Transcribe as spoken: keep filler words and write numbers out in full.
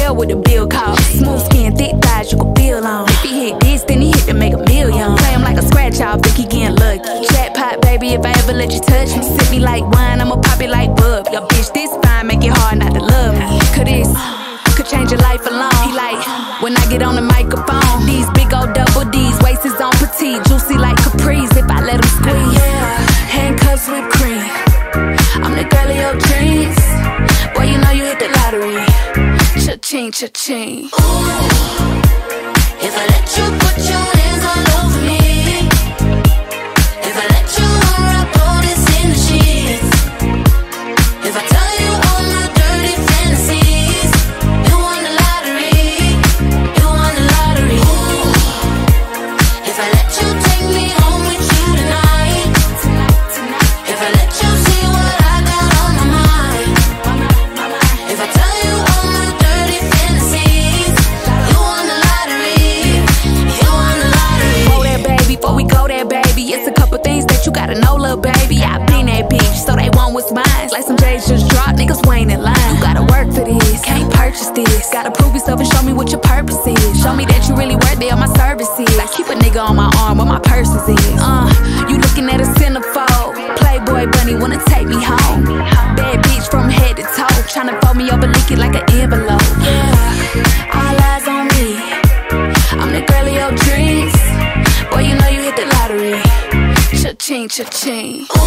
tell what the bill cost. Smooth skin, thick thighs, you can feel on. If he hit this, then he hit to make a million. Play him like a scratch off, think he getting lucky. Jackpot, baby, if I ever let you touch me. Sip me like wine, I'ma pop it like bub. Yo, bitch, this fine, make it hard not to love me. Cause this could change your life alone. He like, when I get on the microphone, these big old double D's, waist is on petite, juicy like Capri's if I let him squeeze. Yeah, handcuffs with cream, I'm the girl of your dreams. Boy, you know you hit the lottery. Cha-ching, cha-ching. Ooh, if I let you put your hands all over me, if I let you unwrap all this in the sheets, if I tell you all my dirty fantasies, you won the lottery, you won the lottery. Ooh, if I let you take me home with you tonight, if I let you see what I got on my mind, if I tell you all my dirty fantasies, you won the lottery, you won the lottery. Whoa there, baby, before we go there, baby, it's a couple things that you gotta know, little baby. I been that bitch, so they want what's mine. Like some J's just dropped, niggas waiting in line. You gotta work for this, can't purchase this. Gotta prove yourself and show me what your purpose is. Show me that you really worthy of my services. I keep a nigga on my arm where my purses is. Uh, you looking at a centerfold. Playboy bunny wanna take me home. Bad bitch from head to toe, tryna fold me over, lick it like an envelope. Yeah, all eyes on me, I'm the girl of your dreams. Boy, you know you hit the lottery. Cha-ching, cha-ching.